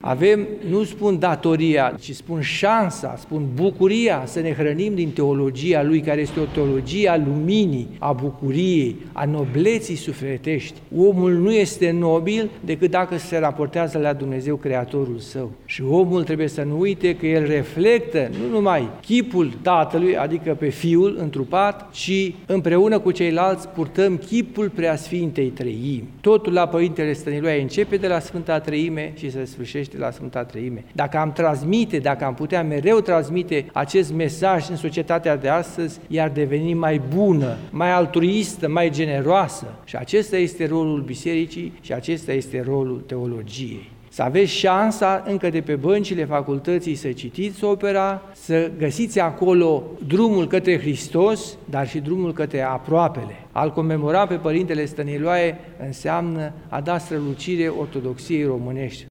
Avem, nu spun datoria, ci spun șansa, spun bucuria să ne hrănim din teologia Lui, care este o teologie a luminii, a bucuriei, a nobleții sufletești. Omul nu este nobil decât dacă se raportează la Dumnezeu Creatorul său. Și omul trebuie să nu uite că el reflectă nu numai chipul Tatălui, adică pe Fiul întrupat, ci împreună cu ceilalți purtăm chipul Preasfintei Treimi. Totul la Părintele Stăniloae începe de la Sfânta Treime și se sfârșește la Sfânta Treime. Dacă am putea mereu transmite acest mesaj în societatea de astăzi, i-ar deveni mai bună, mai altruistă, mai generoasă. Și acesta este rolul bisericii și acesta este rolul teologiei. Să aveți șansa încă de pe băncile facultății să citiți opera, să găsiți acolo drumul către Hristos, dar și drumul către aproapele. A-l comemora pe Părintele Stăniloae înseamnă a da strălucire ortodoxiei românești.